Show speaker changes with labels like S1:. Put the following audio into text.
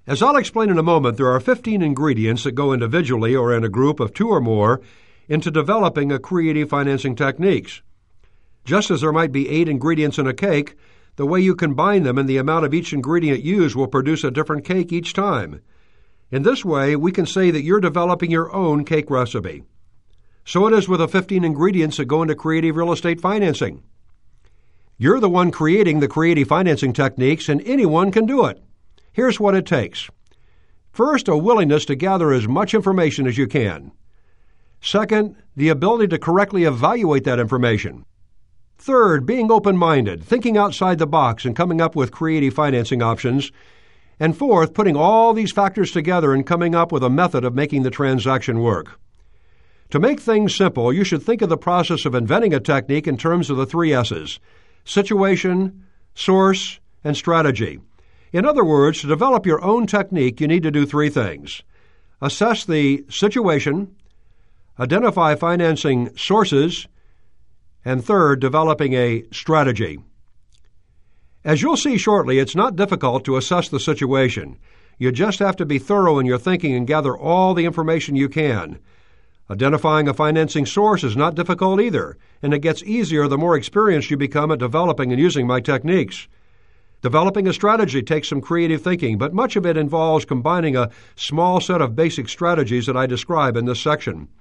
S1: As I'll explain in a moment, there are 15 ingredients that go individually or in a group of 2 or more into developing a creative financing techniques. Just as there might be 8 ingredients in a cake, the way you combine them and the amount of each ingredient used will produce a different cake each time. In this way, we can say that you're developing your own cake recipe. So it is with the 15 ingredients that go into creative real estate financing. You're the one creating the creative financing techniques, and anyone can do it. Here's what it takes. First, a willingness to gather as much information as you can. Second, the ability to correctly evaluate that information. Third, being open-minded, thinking outside the box and coming up with creative financing options. And fourth, putting all these factors together and coming up with a method of making the transaction work. To make things simple, you should think of the process of inventing a technique in terms of the 3 S's: situation, source, and strategy. In other words, to develop your own technique, you need to do 3 things: assess the situation, identify financing sources, and third, developing a strategy. As you'll see shortly, it's not difficult to assess the situation. You just have to be thorough in your thinking and gather all the information you can. Identifying a financing source is not difficult either, and it gets easier the more experienced you become at developing and using my techniques. Developing a strategy takes some creative thinking, but much of it involves combining a small set of basic strategies that I describe in this section.